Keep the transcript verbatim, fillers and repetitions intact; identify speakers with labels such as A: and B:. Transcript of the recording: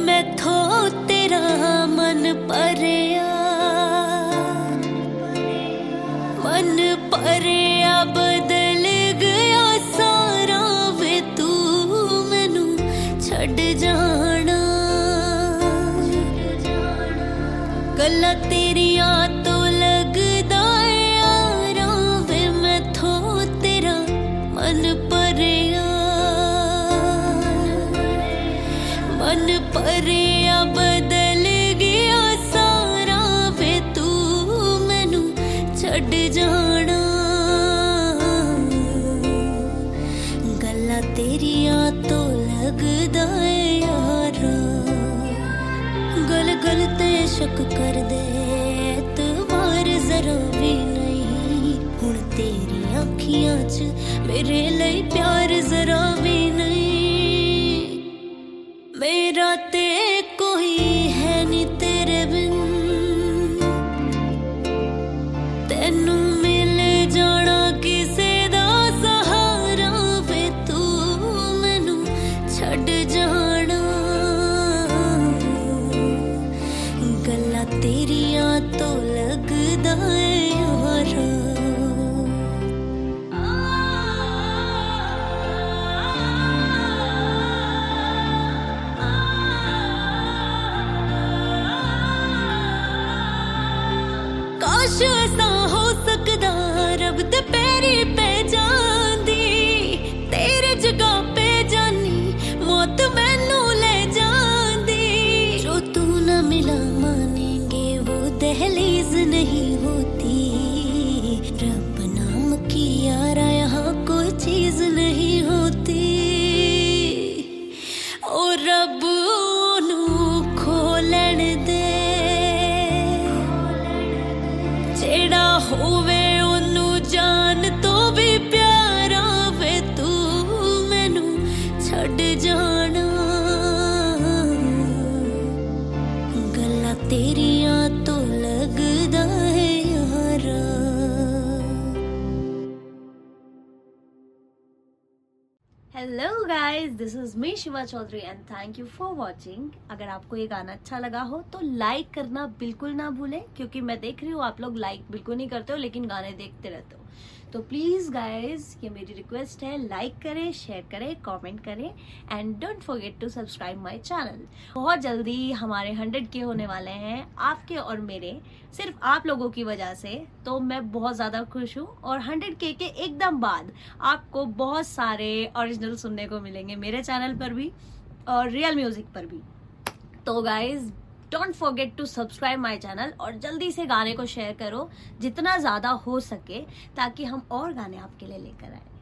A: मैथों तेरा मन परया, मन परया बदल गया सारा वे तू मैनू छड़ जाना। गल्लां तेरियां तो लगदा यारा वे मैथों तेरा मन परया, मन परया बदल गया सारा वे तू मैनू छड़ जाना। गल्लां तेरियां तो लगदा यारा, गल गल ते शक कर दे एतबार जरा भी नहीं। हुण तेरी अखियां च मेरे लिए प्यार जरा भी नहीं। मेरा ते कोई है नी तेरे बिन, तेनू मिल जाना किसे दा सहारा वे तू मैनू छड़ जाना। गल्लां तेरियां तो लगदा यारा। काश ऐसा हो सकदा रब दे पैरी पे जांदी, तेरे जगह पे जानी मौत मैनू ले जांदी। जो तू न मिला मानेंगे वो दहलीज नहीं होती। रब नाम की यारा यहाँ कोई चीज नहीं होती। ओ रब ओनू खोलण दे जेड़ा होवे ओनू जान तो भी प्यारा वे तू मैनू छड़ जाना। गल्लां तेरियां तो लगदा है यारा। Hello guys, this is me Shiva Chaudhary and thank you for watching. अगर आपको ये गाना अच्छा लगा हो तो लाइक करना बिल्कुल ना भूलें, क्योंकि मैं देख रही हूँ आप लोग लाइक बिल्कुल नहीं करते हो लेकिन गाने देखते रहते हो। तो प्लीज गाइस, ये मेरी रिक्वेस्ट है, लाइक करें, शेयर करें, कमेंट करें and don't forget to subscribe my channel. बहुत जल्दी हमारे हंड्रेड के होने वाले हैं, आपके और मेरे, सिर्फ आप लोगों की वजह से। तो मैं बहुत ज्यादा खुश हूँ और हंड्रेड के के एकदम बाद आपको बहुत सारे ओरिजिनल सुनने को मिलेंगे मेरे चैनल पर भी और रियल म्यूजिक पर भी। तो guys don't forget to subscribe my channel और जल्दी से गाने को शेयर करो जितना ज्यादा हो सके, ताकि हम और गाने आपके लिए लेकर आए।